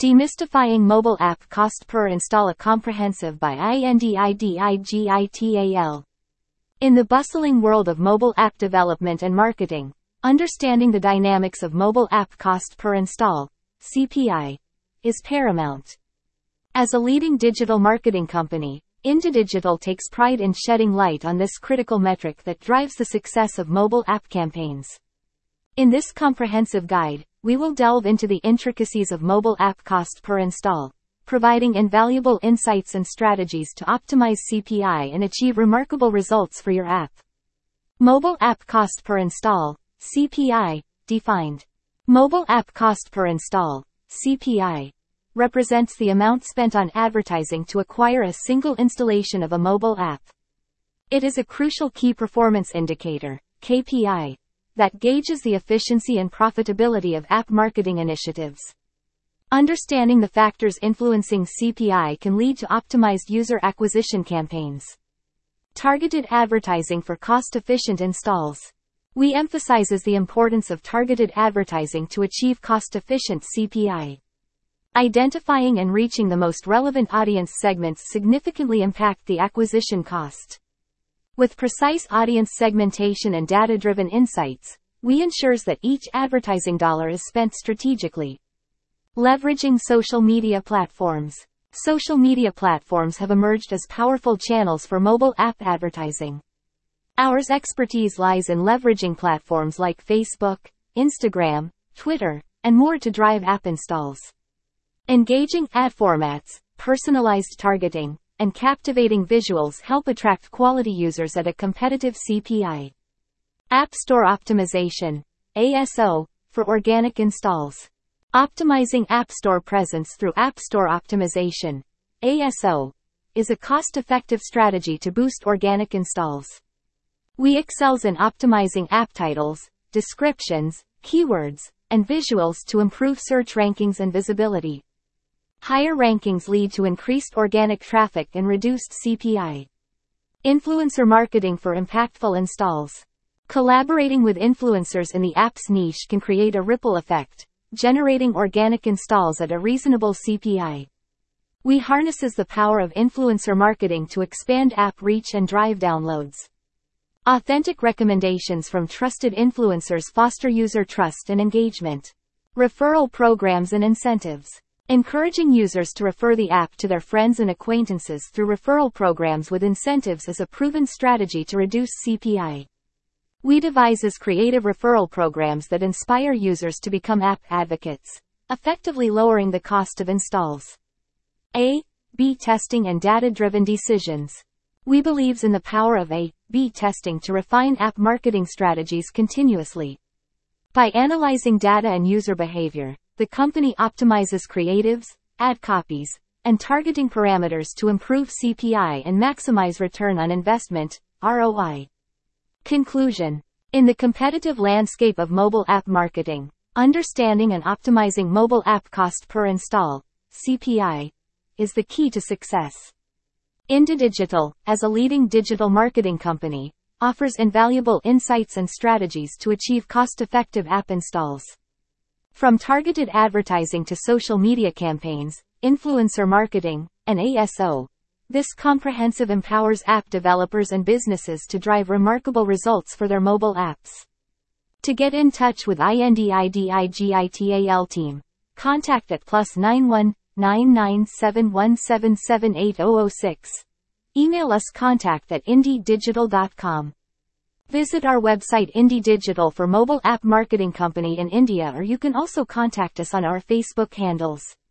Demystifying Mobile App Cost Per Install, a comprehensive by INDIDIGITAL. In the bustling world of mobile app development and marketing, understanding the dynamics of mobile app cost per install, CPI, is paramount. As a leading digital marketing company, IndiDigital takes pride in shedding light on this critical metric that drives the success of mobile app campaigns. In this comprehensive guide, we will delve into the intricacies of mobile app cost per install, providing invaluable insights and strategies to optimize CPI and achieve remarkable results for your app. Mobile app cost per install, CPI, defined. Mobile app cost per install, CPI, represents the amount spent on advertising to acquire a single installation of a mobile app. It is a crucial key performance indicator, KPI, that gauges the efficiency and profitability of app marketing initiatives. Understanding the factors influencing CPI can lead to optimized user acquisition campaigns. Targeted advertising for cost-efficient installs. We emphasizes the importance of targeted advertising to achieve cost-efficient CPI. Identifying and reaching the most relevant audience segments significantly impact the acquisition cost. With precise audience segmentation and data-driven insights, we ensures that each advertising dollar is spent strategically. Leveraging social media platforms. Social media platforms have emerged as powerful channels for mobile app advertising. Our expertise lies in leveraging platforms like Facebook, Instagram, Twitter, and more to drive app installs. Engaging ad formats, personalized targeting, and captivating visuals help attract quality users at a competitive CPI. App Store Optimization, ASO, for organic installs. Optimizing App Store presence through App Store Optimization, ASO, is a cost-effective strategy to boost organic installs. We excels in optimizing app titles, descriptions, keywords, and visuals to improve search rankings and visibility. Higher rankings lead to increased organic traffic and reduced CPI. Influencer marketing for impactful installs. Collaborating with influencers in the app's niche can create a ripple effect, generating organic installs at a reasonable CPI. We harnesses the power of influencer marketing to expand app reach and drive downloads. Authentic recommendations from trusted influencers foster user trust and engagement. Referral programs and incentives. Encouraging users to refer the app to their friends and acquaintances through referral programs with incentives is a proven strategy to reduce CPI. We devises creative referral programs that inspire users to become app advocates, effectively lowering the cost of installs. A/B testing and data-driven decisions. We believes in the power of A/B testing to refine app marketing strategies continuously. By analyzing data and user behavior, the company optimizes creatives, ad copies, and targeting parameters to improve CPI and maximize return on investment, ROI. Conclusion. In the competitive landscape of mobile app marketing, understanding and optimizing mobile app cost per install, CPI, is the key to success. IndiDigital, as a leading digital marketing company, offers invaluable insights and strategies to achieve cost-effective app installs. From targeted advertising to social media campaigns, influencer marketing, and ASO, this comprehensive empowers app developers and businesses to drive remarkable results for their mobile apps. To get in touch with INDIDIGITAL team, contact at +91 99717780006. Email us contact@indidigital.com. Visit our website IndiDigital for mobile app marketing company in India, or you can also contact us on our Facebook handles.